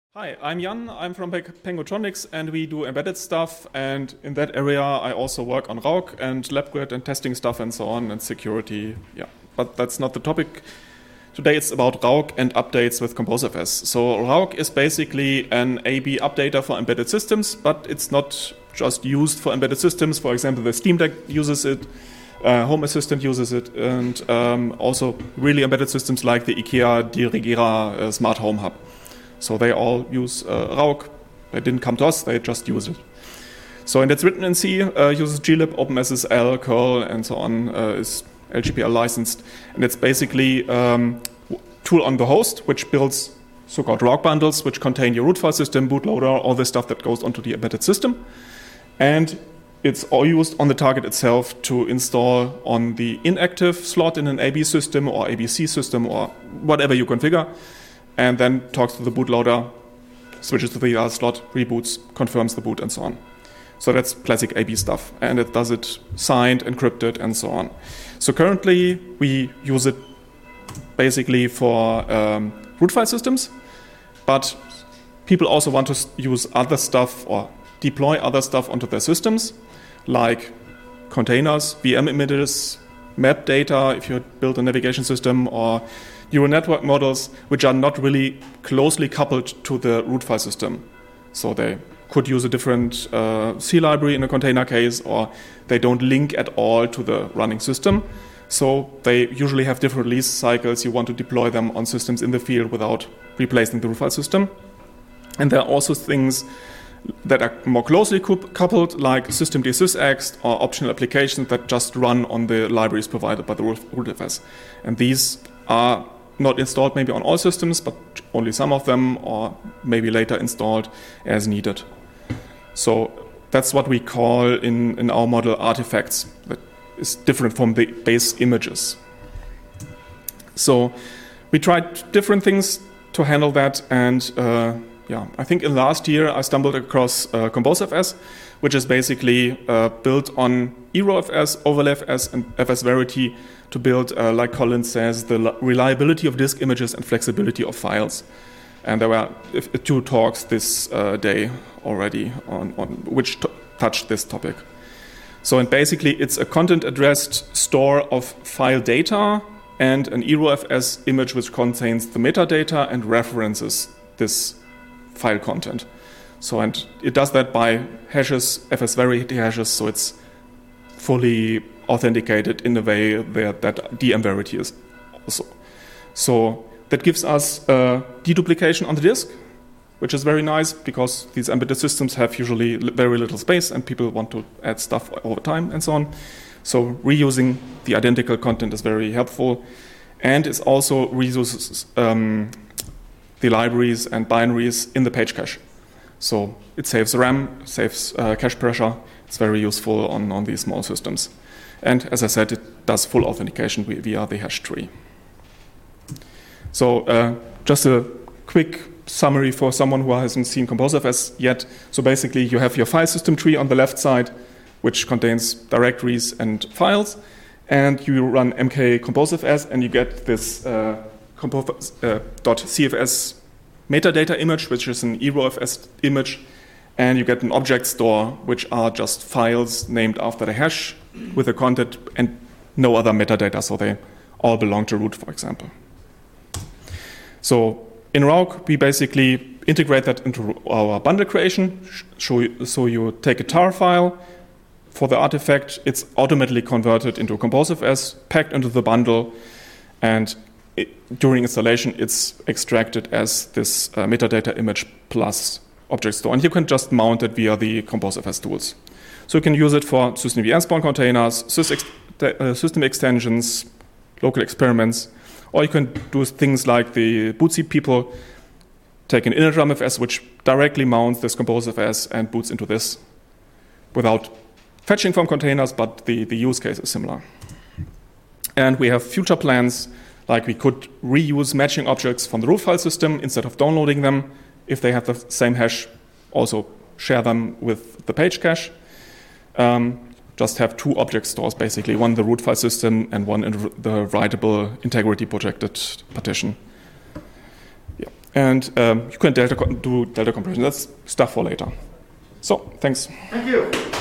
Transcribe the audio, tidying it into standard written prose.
Hi, I'm Jan. I'm from Pengotronics, and we do embedded stuff. And in that area, I also work on RAUC and LabGrid and testing stuff and so on, and security. Yeah, but that's not the topic. Today it's about RAUC and updates with ComposeFS. So RAUC is basically an A/B updater for embedded systems, but it's not just used for embedded systems. For example, the Steam Deck uses it, Home Assistant uses it, and also really embedded systems like the IKEA Dirigera Smart Home Hub. So they all use RAUC. They didn't come to us, they just use it. So, and it's written in C, uses glib, OpenSSL, curl, and so on, is LGPL licensed. And it's basically tool on the host, which builds so-called RAUC bundles, which contain your root file system, bootloader, all the stuff that goes onto the embedded system. And it's all used on the target itself to install on the inactive slot in an AB system or ABC system or whatever you configure. And then talks to the bootloader, switches to the other slot, reboots, confirms the boot, and so on. So that's classic AB stuff. And it does it signed, encrypted, and so on. So currently, we use it basically for root file systems. But people also want to use other stuff or deploy other stuff onto their systems, like containers, VM images, map data, if you build a navigation system, or neural network models, which are not really closely coupled to the root file system. So they could use a different C library in a container case, or they don't link at all to the running system. So they usually have different release cycles. You want to deploy them on systems in the field without replacing the root file system. And there are also things that are more closely coupled, like systemd sysxt or optional applications that just run on the libraries provided by the rootfs. And these are not installed maybe on all systems, but only some of them, or maybe later installed as needed. So that's what we call in our model artifacts. That is different from the base images. So we tried different things to handle that, and I think in last year I stumbled across ComposeFS, which is basically built on EROFS, OverlayFS, and FS-Verity to build, like Colin says, the reliability of disk images and flexibility of files. And there were 2 talks this day already on which touched this topic. So, and basically it's a content-addressed store of file data and an EROFS image which contains the metadata and references this file content. So, and it does that by hashes, FS-Verity hashes, so it's fully authenticated in a way that DM-Verity is also. So that gives us deduplication on the disk, which is very nice because these embedded systems have usually very little space and people want to add stuff over time and so on. So reusing the identical content is very helpful, and it also reuses the libraries and binaries in the page cache. So it saves RAM, saves cache pressure. It's very useful on these small systems. And as I said, it does full authentication via the hash tree. So just a quick summary for someone who hasn't seen ComposeFS yet. So basically you have your file system tree on the left side, which contains directories and files. And you run mk ComposeFS and you get this .cfs metadata image, which is an EROFS image. And you get an object store, which are just files named after the hash with the content and no other metadata, so they all belong to root, for example. So in RAUC, we basically integrate that into our bundle creation. So you take a tar file for the artifact, it's automatically converted into ComposeFS, packed into the bundle, and during installation, it's extracted as this metadata image plus object store, and you can just mount it via the ComposeFS tools. So you can use it for systemd spawn containers, system extensions, local experiments, or you can do things like the Bootsy people take an initramfs which directly mounts this ComposeFS and boots into this without fetching from containers, but the use case is similar. And we have future plans, like we could reuse matching objects from the root file system instead of downloading them. If they have the same hash, also share them with the page cache. Just have 2 object stores, basically, one in the root file system and one in the writable integrity protected partition. Yeah. And you can do delta compression. That's stuff for later. So, thanks. Thank you.